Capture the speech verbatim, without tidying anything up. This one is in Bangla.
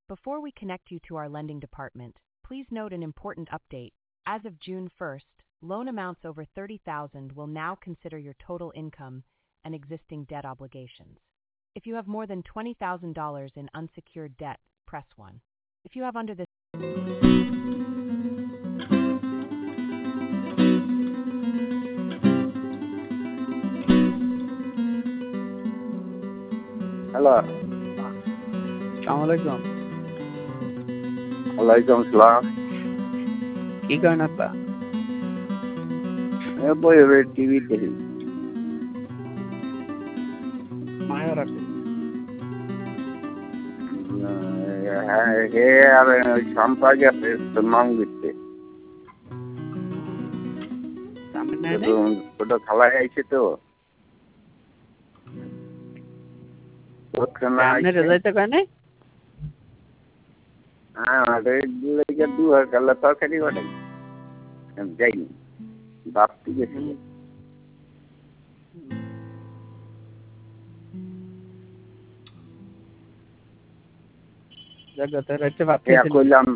Before we connect you to our lending department, please note an important update. As of June first, loan amounts over thirty thousand dollars will now consider your total income and existing debt obligations. If you have more than twenty thousand dollars in unsecured debt, press one. If you have under this hello, সালাম আলাইকুম। ওয়ালাইকুম সালাম। কি করেন আপা? এ বই হবে টিভি দেখি। মায়া রাখো। হ্যাঁ, হে আর শাম্পা গেছে তো মাং দিচ্ছে। ছোট খালায় আইছে তো। আপনি রেজাইতে কয় নাই? হ্যাঁ, লেগে দু আর কাল্লা তরকারি বানাই। যাইনি। বাপটি গেছিল। জায়গাতে রাইতে ভাত কইলাম